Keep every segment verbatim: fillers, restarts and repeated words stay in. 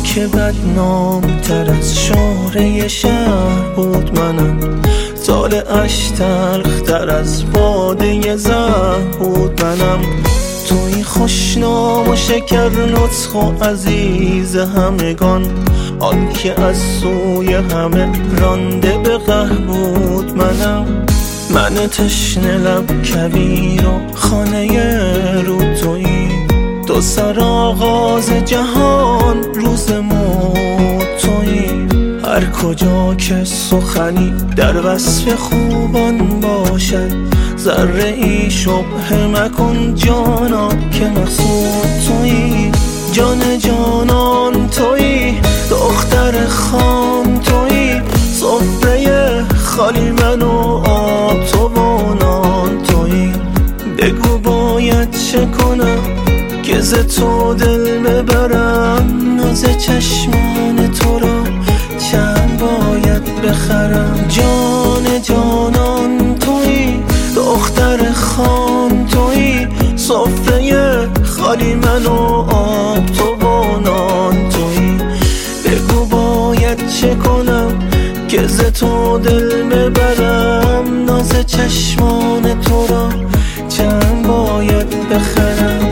که بدنام تر از شهره شهر بود منم، طالعش تلخ تر از باده زهر بود منم. توی خوشنام و شکر نطق و عزیز همگان، آن که از سوی همه رانده به قهر بود منم. من تشنه لب کویر و خانه رو تویی، تو سر آغاز جهان روز موت تویی. هر کجا که سخنی در وصف خوبان باشد، ذره ای شبه مکن جانا که مقصود تویی. جان جانان تویی، دختر خام تویی، سفره خالی من و آب تو و نان تویی. بگو باید چه کنم که ز تو دل ببرم، ناز چشمان تو را چند باید بخرم. جان جانان تویی، دختر خام تویی، سفره خالی من و آب تو و نان تویی. بگو باید چه کنم که ز تو دل ببرم، ناز چشمان تو را چند باید بخرم.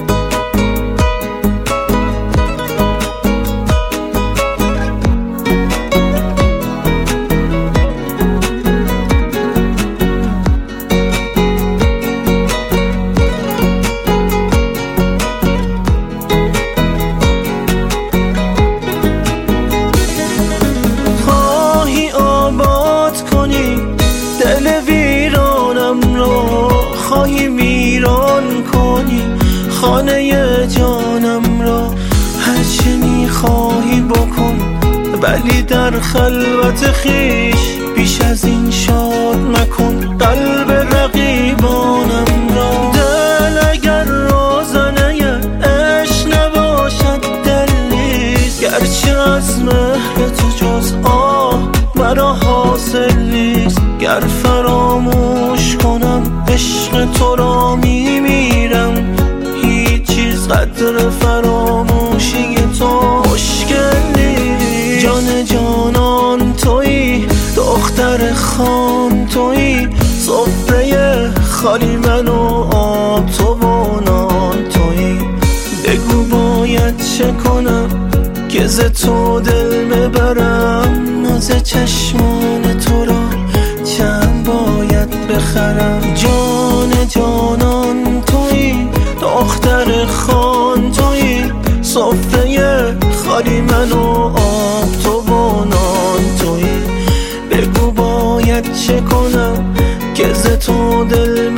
دل ویرانم رو خواهی ویران کنی، خانه جانم را هرچه میخواهی بکن، ولی در خلوت خیش بیش از این شاد مکن. قلب رقیبانم را دل اگر روزنه عشق نباشد دل نیست، گرچه از مهر تو جز آه مرا حاصل نیست. گر فراموش کنم عشق تو را میمیرم، هیچ چیز قدر فراموشی تو مشکل نیست. جان جانان تویی، دختر خام تویی، سفره خالی من و آب تو و نان تویی. بگو باید چه کنم که ز تو دل ببرم، ناز چشمان تو را چند باید بخرم. جان جانان تویی، دختر خان تویی، سفره خالی من و آب تو و نان تویی. بگو باید چه کنم که ز تو دل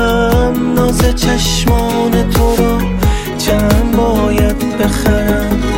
ببرم، ناز چشمان تو را چند باید بخرم.